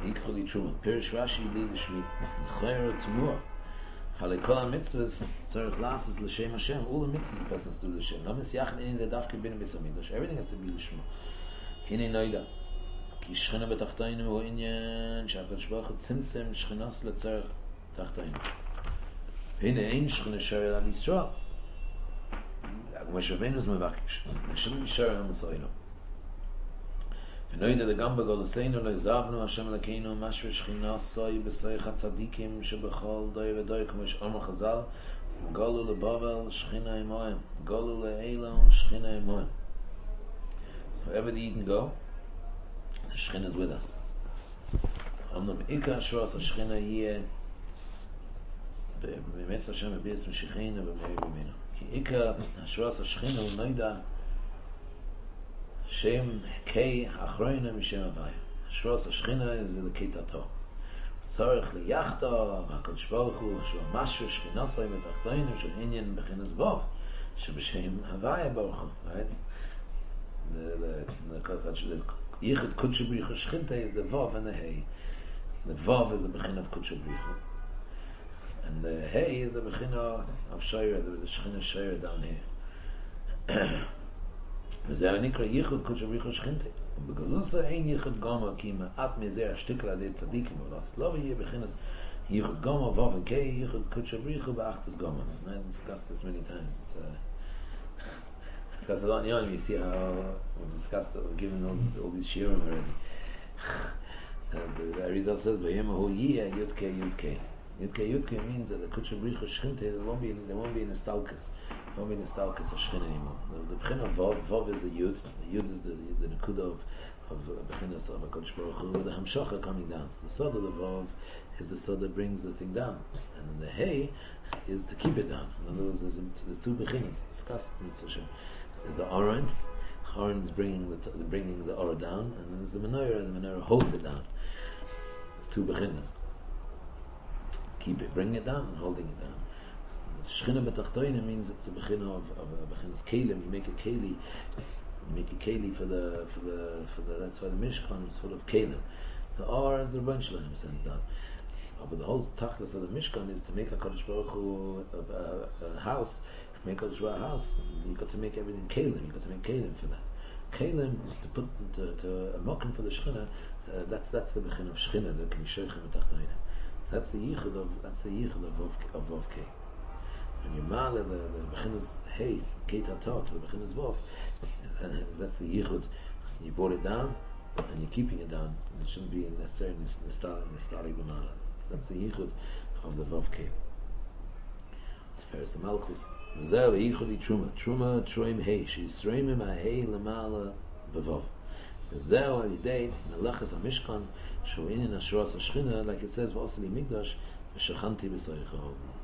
equally true. Pirish Rashi li l'shmi l'chayr t'mua. Halei kol ha-mitzvahs tzarech lasos l'shem Hashem. All the mitzvahs the person has to do l'shem. Lo misyachn in ze dafke bin b'is hamikdash. Everything has to be l'shma. Hine noida. Ki shchina b'tachtaynu hu inyan sh'akadosh baruch hu tzimtzem shchinas l'tzarech tachtaynu. Hine ein shchina shari al Yisrael. Moshe Rabbeinu is mevakish. Shouldn't be shari al Mosayinu. ונוידה גם בגולוסינו לא עזבנו השם אלוקינו משהו שכינה סוי בסויך הצדיקים שבכל דוי ודוי כמו שאמר חז"ל גולו לבבל שכינה עמהם גולו לאילון שכינה עמהם. So wherever the Eden go, the Shekhinah is with us. אמנם עיקר השרוס השכינה יהיה במצב השם מביס משיחנו במהר בימינו כי עיקר השרוס השכינה הוא נוידה Shem Kei Achroina Mishem Havaya. Shros Ashchina is the Keitato. Tzarech Liyachta HaKadosh Baruch Hu Shua Mashu Shchinasai Betachtoinu Shel Inyan Bechinas Vov Sheb'Shem Havaya Baruch Hu. Right? The Yichud Kudsha Brichu Shchinte is the Vov and the Hey. The Vov is the Bechin of Kudsha Brichu. And the Hey is the Bechin of Shayra. There is a Shechina Shayra down here. וזה הנקרא ייחוד קודש בריחו שכינתי ובגלוסה אין ייחוד גומה כי מעט מזה השתיקל עדי צדיקים ולעשות לא יהיה בחינס ייחוד גומה ואופן כי ייחוד קודש בריחו באחתס גומה. I've discussed this many times. It's discussed a lot in Yom. You see how we've discussed we've given all these shiurim already. The result says Vayemahu Yiyah Yudke Yudke. Yudke Yudke means that the Kudsh B'richu Shchinte there won't be a Nestalkus. There won't be a Nestalkus of Shchin anymore. The B'chin of Vov is the Yud. The Yud is the Nekuda of B'chinas of HaKadosh Baruch Hu with the Hamshacha coming down. So the Sod of the Vov is the Sod that brings the thing down. And then the Hey is to keep it down. In other words, there's two B'chinas discussed in Mitzvah Shem. There's the Oren. Oren is bringing the Ora down. And then there's the Menorah. And the Menorah holds it down. There's two B'chinas. Keep it, bring it down, and holding it down. Shechina betachtoina means it's a bechina of bechinas kelim. You make a keli, for the. That's why the Mishkan is full of kelim. The R is the Rebbeinu Shalom sends down. But the whole tachlis of the Mishkan is to make a Kadosh Baruch Hu a house. To make a Kadosh Baruch Hu a house, you got to make everything kelim. You got to make kelim for that. Kelim to put to a mokum for the Shechina. That's the bechina of Shechina. The K'mishoichem betachtoina. So that's the yichud of Vov Kei. When you mala the bechinas Hey Kei Tatot to the bechinas Vov, that's the yichud. You brought it down and you're keeping it down. It shouldn't be necessarily nestari b'mala. That's the yichud of the Vov Kei. Tiferes Malchus. V'zeh leyichud truma. Truma troim Hey. She'yisreimim ha-Hey lemala b'Vov. וזהו על ידי מלאכת המשכן שהוא עניין השרוס השכינה, like it says ועושה לי מקדש ושכנתי בסויכו.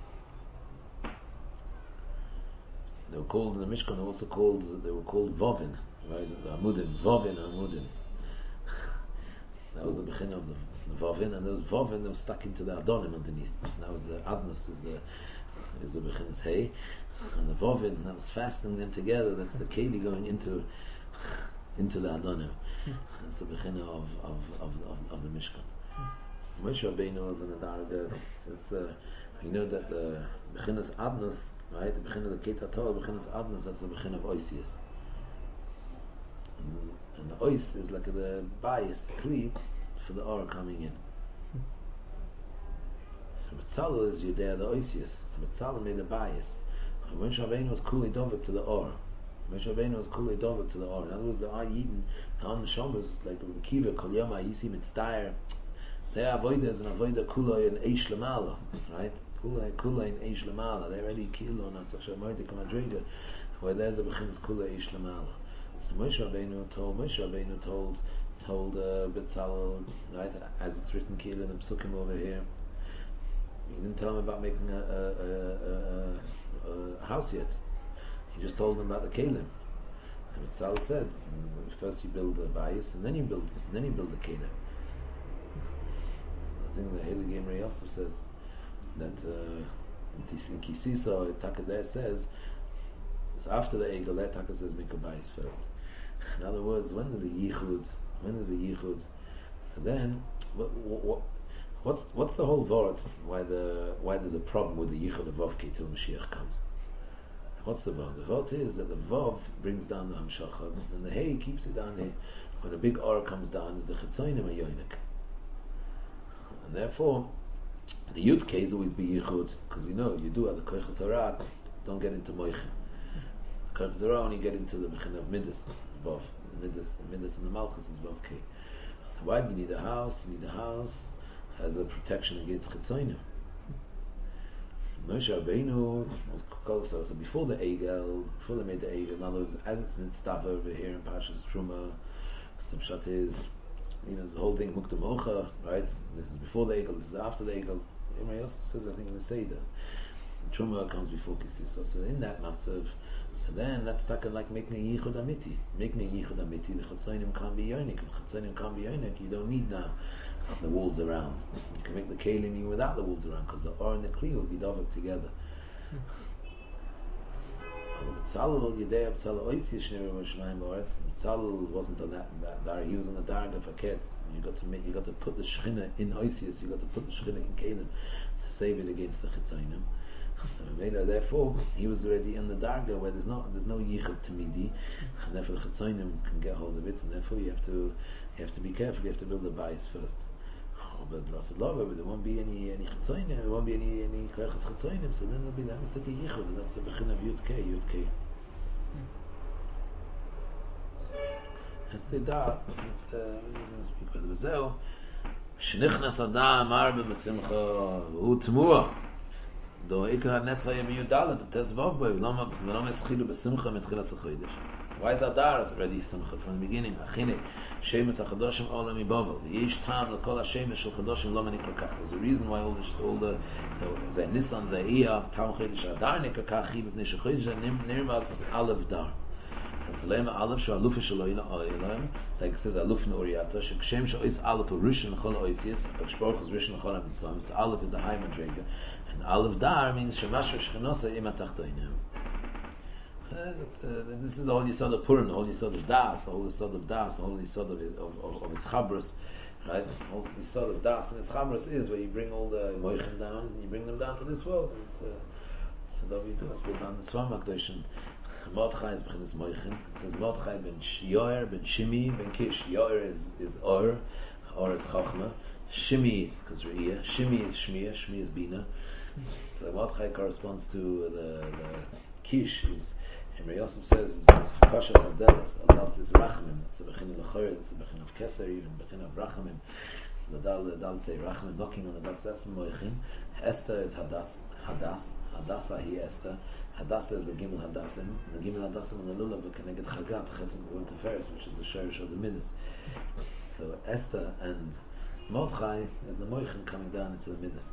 They were called in the Mishkan, they were called Vovin, right? The Amudim, Vovin. That was the beginning of the Vovin, and those Vovin, they were stuck into the Adonim underneath. That was the Adnus, is the beginner's Hey, and the Vovin, that was fastening them together. That's the Keli going into the Adonim. That's the beginning of the Mishkan. Moshe Rabbeinu was in the Darga. You know that the beginner's Adnus, right? The beginning of the Keita Torah, the beginner's Adnus, that's the beginning of Oisius. And the Ois is like the bias, the Kli, for the Or coming in. So Mitzalel is Yudea the Oisius. So Mitzalel made a bias. Moshe Rabbeinu was Kuli Dovik to the Or. Moshe Rabbeinu was Kuli Dovik to the Or. In other words, the Ar Yidin, the Am Shomas, like Kiva, Kol Yom HaYisi Mitzdayer, their avoida is an avoida Kuloi and Eish Lamala, right? Kuloi and Eish Lamala. They're already Kilo and Asach Shamoydik and Madriga, where there's a Bechinas Kuloi Eish Lamala. So Moshe Rabbeinu told Betzalel, right, as it's written Kilo and Psukim over here. He didn't tell him about making a house yet. He just told him about the Kalim. And Betzalel said, first you build a bias and then you build the Kalim. I think the Heilig Emrei also says that in Kisisa Takadeh says it's after the Egel. That Taka says make a bias first. In other words, when there's a yichud, so then what's the whole vort? Why there's a problem with the yichud of Vavke till Mashiach comes? What's the vort? The vort is that the vav brings down the hamshacha, and the hay keeps it down here. When a big or comes down, is the chetzonim a yoinik, and therefore the yud k is always be yichud, because we know you do have the koiches harat. Don't get into moichin. Koiches harat only get into the bechin of midas vav. The midas and the malchus is vav k. So why do you need a house? You need a house as a protection against chetzonim. Moshe Rabbeinu was called so before the Egel, before they made the Egel. In other words, as it's in Tztava over here in Parshas Truma, some shot is, the whole thing Mukta Mocha, right? This is before the Egel, this is after the Egel. Everybody else says, I think in the Seder, Truma comes before Kisisa. So in that matzav, so then that's like making a yichud amiti. Making a yichud amiti, the chatzonim can't be yonik. If the chatzonim can't be yonik, you don't need now the walls around. You can make the kelim even without the walls around, because the or and the kli will be dovek together. B'tzalel Yedei B'tzalel Oisi Shnei Yerushalayim Ba'aretz. B'tzalel wasn't on that dar. He was on the darga for ket. You got to put the shechina in Oisius. You got to put the shechina in kelim to save it against the chitzonim. So therefore, he was already in the darga where there's no yichud tamidi, and therefore the chitzonim can get hold of it, and therefore you have to be careful. You have to build the bias first. But there won't be any chitzonim, there won't be any koiches chitzonim. So then there'll be that mistake of yichud, and that's the bechin of yud k. That's the da'at. We're going to speak with the Bezeu. Shenichnas adam arbe b'simcha hu t'mua. Do ikar nes vayem yudalad tezvav boy lama eschilu b'simcha mitchilas hachodesh. Why is Adar already simcha from the beginning? Achine shemes hachadoshim olam ibavel v'yish tam l'kol hashemes shel chadoshim lo manikar kach. There's a reason why all the zeh Nisan zeh Iyar tam chodesh Adar nikar kach hi b'pnei shechodesh nirmas Aleph Dar. It's lema Aleph shu aluf shelo ilam, like it says aluf neoriata shekshem sheois Aleph rishon l'chol oisius shporch is rishon l'chol hamitzvahs. So Aleph is the high madrega, and Aleph Dar means shemash shchenosa im atachtoinim. This is the whole yisod of Purim, the whole yisod of Das, the whole yisod of Das, the whole yisod of Ischabros, right? The whole yisod of Das and Ischabros is where you bring all the moichin down, and you bring them down to this world. So that we do. Let's put down the Svam Akdoshin. Mordechai is bechinas moichin. It says Mordechai ben Yoer, ben Shimi, ben Kish. Yoer is Or is Chachma. Shimi, because Re'iyah. Shimi is Shmiya, Shmi is Bina. So Mordechai corresponds to the Kish is. And Yosef says, Kashas Adelas, Adelas is Rachamim, it's a Bechin of Lechor, it's a Bechin of Keser, even Bechin of Rachamim. The Dal say Rachamim, knocking on the Dal, that's Moichin. Esther is Hadassah he Esther. Hadassah is the Gimel Hadassim. The Gimel Hadassim on the Lulav, Keneged Chagat, Chesed Gvul Teferes, which is the Sherish of the Midas. So Esther and Mordechai is the Moichin coming down into the Midas.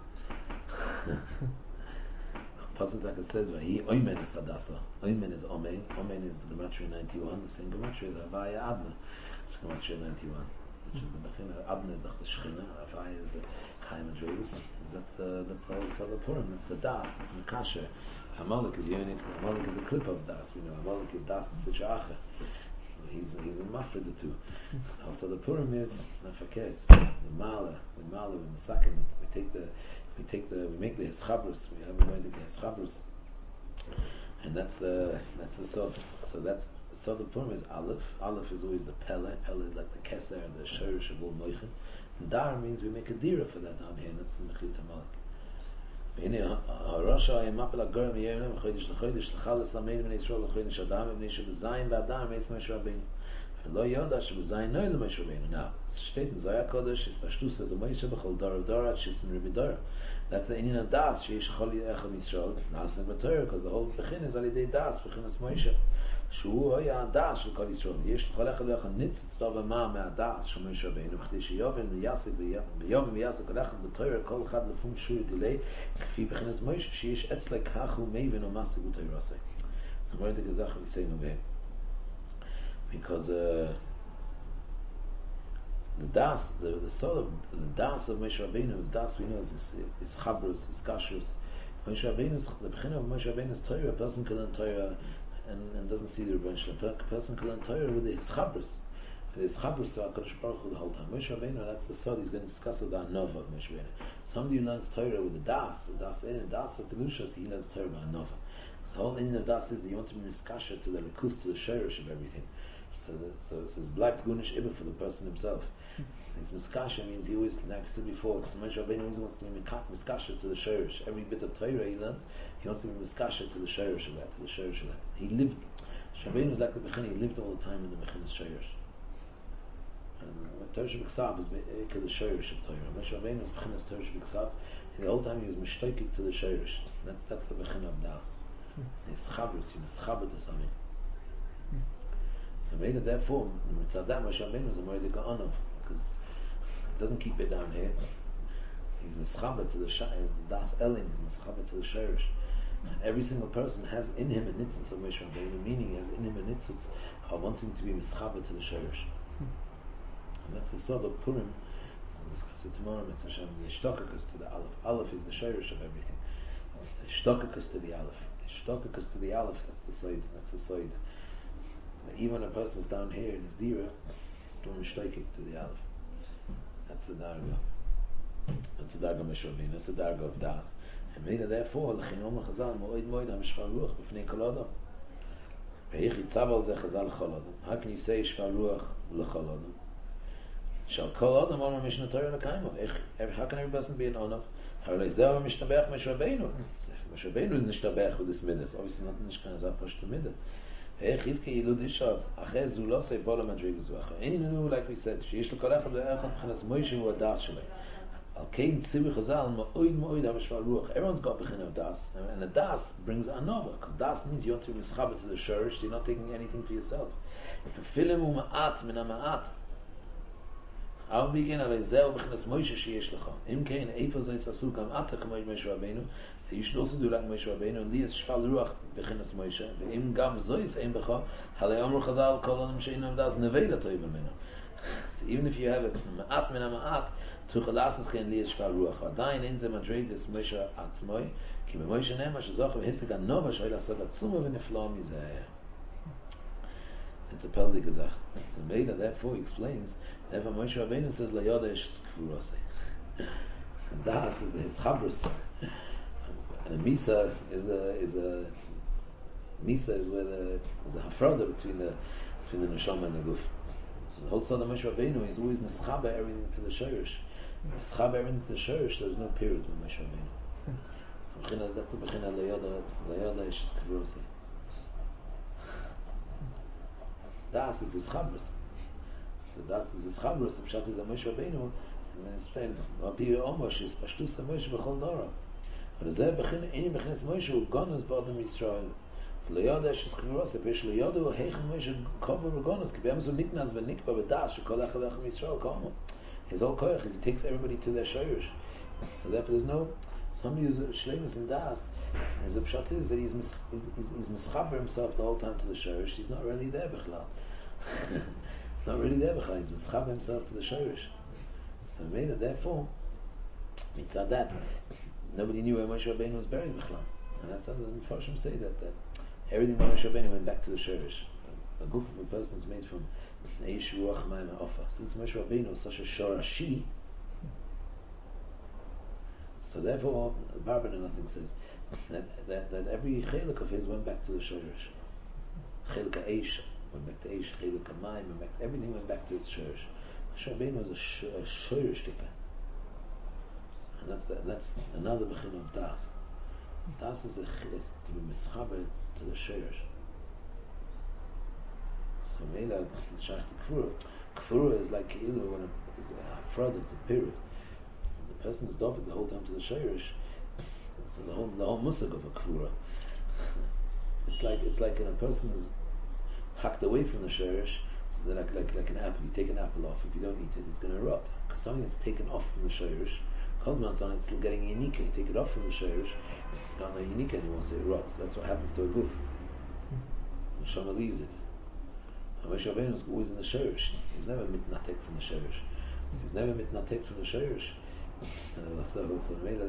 Pasuk like it says, "He Oymen is Hadassah." Oymen is Omen. Omen is the Gematria 91. The same Gematria is Havaya Adna. It's Gematria 91, which is the Bechina. Adna is the Shechina. Havaya is the Chaim Adreus. That's the whole Sada Purim. That's the Das. That's Mekasher. Amalek is Yonik. Amalek is a clip of Das. We know Amalek is Das the Sitra Acha. He's a mafred the two. Also the Purim is Nafaket. The Mala, we Masakin. We make the Eschabros. We have a way to get Eschabros, and that's the Sod. So that's the Sod of Purim is Aleph. Aleph is always the Pele. Pele is like the Keser, the Sherish of all Moichin. And Dar means we make a dira for that down here. And that's the Mechis Hamalek. Harasha Yemapel Agorim Yerim Chodesh LeChodesh L'Chalas Amein Bnei Yisrael L'Chodesh Adam Bnei Shebezayin B'Adam Eis Moshe Rabbeinu. Lo Yoda Shebezayin Noy L'Moshe Rabbeinu. Now, steht in Zohar Kodesh is Pashtusa the Moshe B'Chol Dor Dor Ad Shisin Ribi Dor. That's the Inyan of Das. Sheish Chol Echad Yisrael Naasem B'Torah, because the whole Bechin is Alidei Das. Bechin is Moshe. שהוא היה הדס של כל ישראל. יש לכל אחד ואחד ניצוץ טוב ומה מהדס של משה רבינו, בכדי שיובל ויעסק ביום ויעסק כל אחד בתורה, כל אחד לפום שוי דילי, כפי בכנס משה, שיש אצלה כך הוא מבין ומעסק בתורה עושה. זאת אומרת, הגזח וניסינו בהם. Because the das, the soul of the das of Moshe Rabbeinu is das, we know, is chabrus, is kashrus. Moshe Rabbeinu is the beginning of Moshe Rabbeinu is Torah. A person can learn Torah and doesn't see the Rebbeinu Shalom. A person can learn Torah with his chabrus. There's chabrus to HaKadosh Baruch Hu the whole time. Moshe Rabbeinu, that's the sod. He's going to discuss with the Anova of Moshe Rabbeinu. Somebody who learns Torah with the das of Kedushas, he learns Torah by Anova. So the whole ending of das is that you want to be miskasha to the rekus, to the shirish of everything. So it says black gunish ibba for the person himself. It's miskasha means he always, like I said before, Moshe Rabbeinu always wants to be miskasha to the shirish. Every bit of Torah he learns, he wants to be miskasha to the shirish of that, to the shirish of that. He lived. Rabbeinu was like the Bechina, he lived all the time in the Bechina's shirish. And Torah Shebiksav is the shirish of Torah. Moshe Rabbeinu was Bechina's Torah Shebiksav. The whole time he was mishtoikik to the shirish. That's the Bechina of Das. He's chabrus, you mischaber to something. So maybe therefore, Mitzadah Moshe Rabbeinu was a Moedik Ha'anov, because it doesn't keep it down here. He's mischaber to the Das Elin, he's mischaber to the shirish. And every single person has in him a nitzitz of Moshe Rabbeinu, meaning he has in him a nitzitz of wanting to be mischaber to the shirish. And that's the sort of Purim. We'll discuss it tomorrow. It's Hashem. The shtokakus to the Aleph. Aleph is the shirish of everything. The shtokakus to the Aleph. The shtokakus to the Aleph. That's the side. That's the side. Even when a person's down here in his dira, he's still mishtokik to the Aleph. That's the darga. That's the darga Moshe Rabbeinu. That's the darga of Das. And maybe therefore, l'chinom l'chazal moed ha-mishvar ruach b'fnei kol adam. Ve'ich yitzav al ze chazal l'chol adam. How can you say shvar ruach l'chol adam? Shall kol adam amar mishnah Torah l'kaimo. How can every person be an onav? Harei zeh ha-mishtabech Moshe Rabbeinu. Moshe Rabbeinu is nishtabech with this midas. Obviously not nishkan azah pashtu midah. Ve'ich yizke yilud ishav. Achei zu lo sei pola madrigu zu acha. Any new, like we said, sheyesh l'kol echad ve'echad b'chinas Moshe hu adas shalei. Everyone's got bechina of das, and the das brings anova, because das means you want to be mischaber to the shurish, so you're not taking anything for yourself. I'll begin so you should also do like Moshe Rabbeinu, and liyas shfal ruach bechinas Moshe, ve'im gam zois ein becha, halei amru chazal kol adam she'inam das nevela toiv amenu. So even if you have a ma'at min ma'at, tuchalas es chen liyas shfal ruach, adayin in ze madregas Moshe atzmoi, ki b'Moshe nema shezoch v'hisik anova shoy lasot atzuma v'neflo mizeh. It's a peldik gezach. So Meila therefore explains, therefore Moshe Rabbeinu says la yodesh kfurose. And das is his chabrus. And a misa is a misa is where there's a hafrada between the neshama and the guf. So the whole son of Moshe Rabbeinu is always mischaber everything to the shirish. Mischaber everything to the shirish. There's no period with Moshe Rabbeinu. So that's the bechina la yodesh kfurose. Das is his chabrus. So das is his chabrus. The pshat is a Moshe Rabbeinu. And explain, Api Omosh is Pashtus Moshe b'chol dora. But zeh bechina any bechinas Moshe who gonas b'adam Yisrael. V'leyodesh is chivros. Epesh leyodu heichen Moshe kover v'gonas. Ki b'yam zo niknas v'nikba v'das shekol echad echem Yisrael komo. His whole koyach is he takes everybody to their shayrish. So therefore there's no somebody who's shleimus in das. His pshat is that he's mischaber himself the whole time to the shayrish. He's not really there b'chlal. Not really there b'chlal. He's mischaber himself to the shayrish. So made it, therefore, mitzvah that nobody knew where Moshe Rabbeinu was buried b'chlal. And that's how the Mepharshim say that everything by Moshe Rabbeinu went back to the shayrish. A goof of a person is made from eish ruach mayim ha'ofa. Since Moshe Rabbeinu was such a shorashi, so therefore, Barban and nothing says that every chelik of his went back to the shayrish. Chelik ha'eish went back to eish, chelik ha'mayim went back. Everything went back to its shayrish. Moshe Rabbeinu was a shayrish tikka, and that's another bechin of das. Das is to be mischaber to the shayrish. So Meila Shach Kfura. Kfura is like when it's a fraud, it's a period. The person is dofik the whole time to the shayrish. So the whole musag of a kfura. It's like when a person is hacked away from the shayrish. So they're like an apple. You take an apple off. If you don't eat it, it's going to rot. Because something that's taken off from the shayrish, Kolzman's on it, it's still getting unique. You take it off from the shayrish, it's not unique anymore, so it rots. That's what happens to a goof. The Shama leaves it. Moshe Rabbeinu was always in the shayrish. He was never mitnatek from the shayrish. He was never mitnatek from the shayrish. So maybe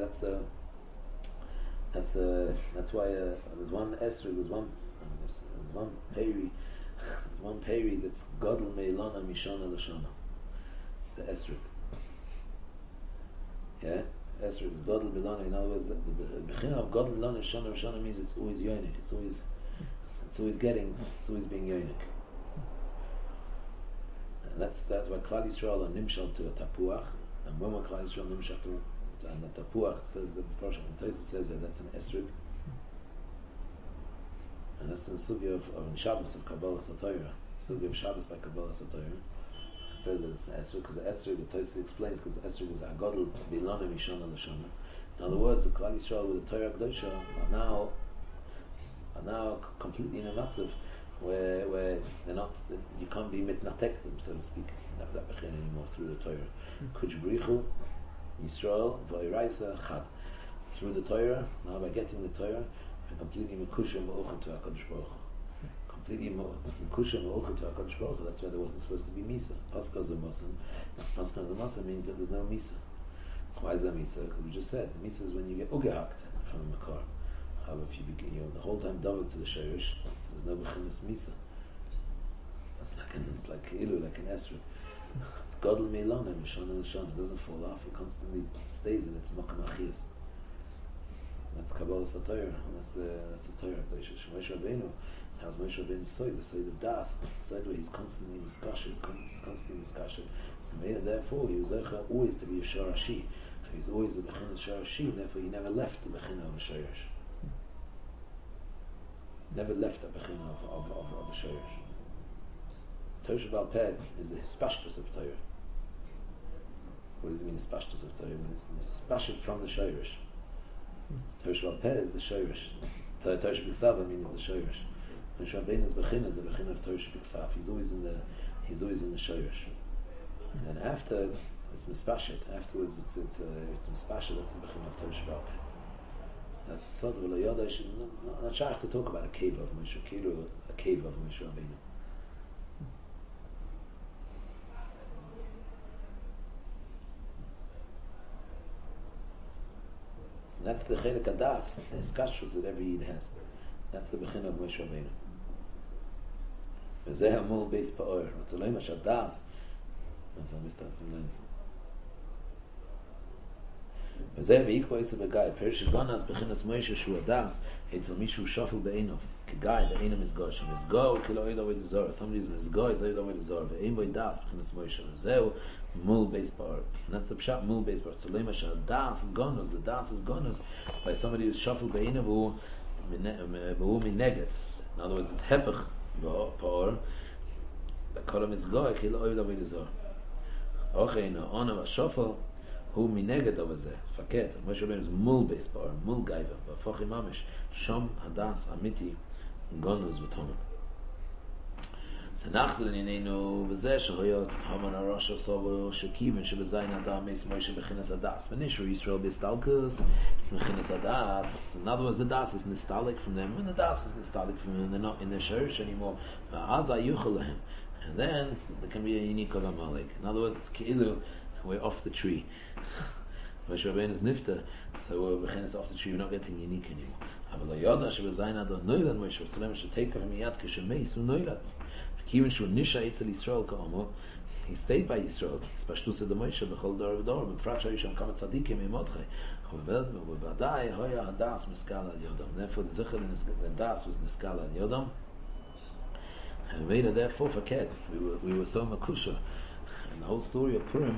that's why there's one esrog, there's one peri There's one peri that's Godel Meilana Mishana Lashana. It's the esrog. Yeah? Esrog is Godel Meilana. In other words, the Bechina of Godel Meilana Shana Shana means it's always yonik. It's always being yonik. And that's why Klal Yisrael are nimshal to a tapuach, and when we're Klal Yisrael nimshal to, and the tapuach says the first Tosfos says that that's an esrog. And that's the sugya of Shabbos of Kabbalah Satorah. Sugya of Shabbos by Kabbalah Satorah. It says that it's esrog because the esrog, the Tosfos explains, because the esrog is agadol bilana mishana l'shana. In other words, the Klal Yisrael with the Torah Kedosha are now completely in a matzav where they're not, you can't be mitnatek them, so to speak, not that bechin anymore through the Torah. Kuch brichu Yisrael v'iraisa chad. Through the Torah, now by getting the Torah, completely mekusha ma'ucha to HaKadosh Baruch Hu. Completely mekusha ma'ucha to HaKadosh Baruch Hu. That's why there wasn't supposed to be misa. Paschal Zamasan means that there's no misa. Why is that misa? Because we just said the misa is when you get ugehakt from the makar. However, if you begin, the whole time double to the shayrish, there's no bechinas misa. It's like an esrog. It's godel meilana mishana l'shana. It doesn't fall off. It constantly stays in its makam achiyas. That's Kabbalah Satorah. That's the Torah of Moshe Rabbeinu. How's Moshe Rabbeinu soy? The soy of das. The soy where he's constantly miskasher. So therefore he was always to be a sharashi. He's always the bechin of sharashi. Therefore he never left the bechin of a shayrish. Never left the bechin of a shayrish. Torah Baal Peh is the hispashtus of Torah. What does it mean hispashtus of Torah? When it's hispashed from the shayrish. Torah Baal Peh is the shayrish. Torah B'Ksava means the shayrish. Moshe Rabbeinu's bechin is the bechin of Torah B'Ksav. He's always in the shayrish. And then after it's mispashet. Afterwards it's mispashet. That's the bechin of Torah Baal Peh. So that's the sod of Yoda. Not sure to talk about a cave of Moshe Rabbeinu. And that's the chelik adas, the iskashus that every yid has. That's the bechin of Moshe Rabbeinu. V'zeh hamul beis pa'or. V'tzolei mash adas. That's how Mr. Hassan v'zeh v'ikwa isa b'gai. Perish ganas bechinas Moshe shu adas. Etzel mishu shafel be'enov. K'gai be'enom is gosh. Mizgo kilo oid avoid zor. Somebody is mizgo is oid avoid zor. Ve'en boi das bechinas Moshe. V'zeh mul beis pa'or. And that's the pshat mul beis pa'or. Tzolei mash adas ganas. The das is ganas by somebody who's shafel be'enov who mineged. In other words, it's hepech pa'or. The kolam is goy kilo oid avoid zor. Ocheina onav shafel who mineged over there. Faket. Moshe Rabbeinu is mul beis pa'or, mul gaiva. V'fochi mamish. Shom hadas amiti gonus v'tomim. So nachzul inenu v'zeh shehoyot haman arasha sovo shekiven shebezayin adam meis Moshe bechinas adas. V'nishru Yisrael b'istalkus bechinas adas. So in other words, the das is nistalik from them. When the das is nistalik from them, they're not in their shirish anymore. V'azah yuchel lehem. And then there can be a unique of Amalek. In other words, it's ki'ilu, we're off the tree. Moshe Rabbeinu is nifta, so we're bechinas off the tree. We're not getting unique anymore. Aval yoda shebezayin adam noilad Moshe Rabbeinu should take from yad kishemeis unoilad. Even shu nisha etzel Yisrael ka'amo, he stayed by Yisrael. Spashtus the Moshe b'chol dor v'dor, b'prat shayisham kamat tzadikim imodchei. V'vadai hoya hadas miskal al yodam. Therefore the zichel in the das was miskal al yodam. And therefore forget we were so makusha. And the whole story of Purim,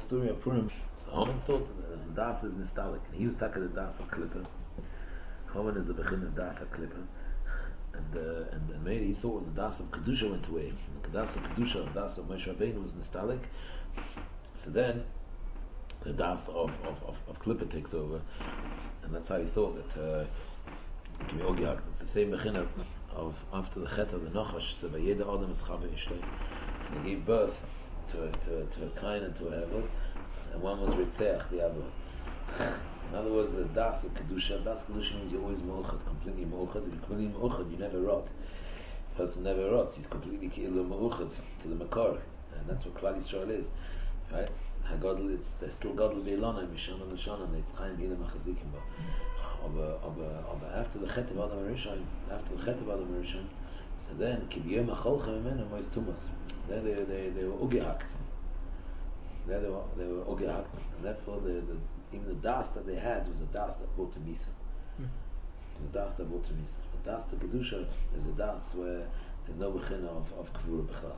so Haman thought that the das is nostalgic, and he was talking the das of Klippa. Haman is the beginner's das of Klippa. And maybe he thought when the das of Kedusha went away, the das of Kedusha, the das of Moshe Rabbeinu was nostalgic. So then the das of Klippa takes over, and that's how he thought that it's the same beginner of after the chet of the Nachash. So Vayeda Adam is Chava Ishtay, and he gave birth to a Kain and to a Hevel, and one was Ritzeach, the other. In other words, the das of Kedusha. Das Kedusha means you're always Mu'uchad, completely Mu'uchad. If you're completely Mu'uchad, you never rot. The person never rots. He's completely Ki'ilu Mu'uchad to the Makar. And that's what Klal Yisrael is. Right? There's still Gadol Be'ilana, Mishana L'Shana, and it's Chaim Gila Machazikim Ba. After the Chet of Adam Rishon, So then, kibiyem acholchem imenu mois tumas. Then they were ugehakt. Then they were ugehakt, and therefore even the das that they had was a das that brought to misa. The das that brought to misa. The das to kedusha is a das where there's no bechina of kvura b'chlal.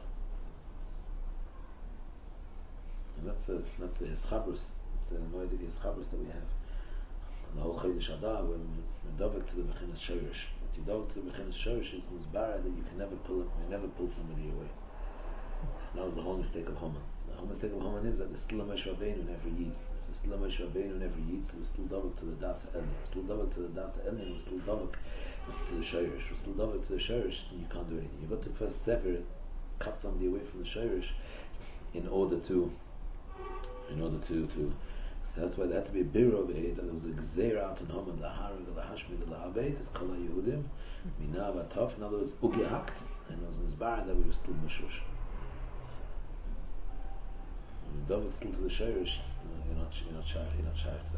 And that's the ischabrus, the moedik ischabrus that we have. And the whole Chodesh Adar, when we're dovek to the bechinas shorish. If you dovek to the bechinas shorish, it's nizbara that you can never pull somebody away. And that was the whole mistake of Haman. The whole mistake of Haman is that there's still a Moshe Rabbeinu in every yid. If there's still a Moshe Rabbeinu in every yid, so we're still dovek to the das elin. We're still dovek to the das elin. We're still dovek to the shorish. We're still dovek to the shorish, then you can't do anything. You've got to first sever it, cut somebody away from the shorish, in order to so that's why there had to be a birur over here, that there was a gzeira out on Haman, the harag, the hashmid, the ha'abeit, it's kol ha'yehudim, minav atov, in other words, ugehakt, and it was nizbar that we were still mushush. When you dove still to the shirish, you're not shy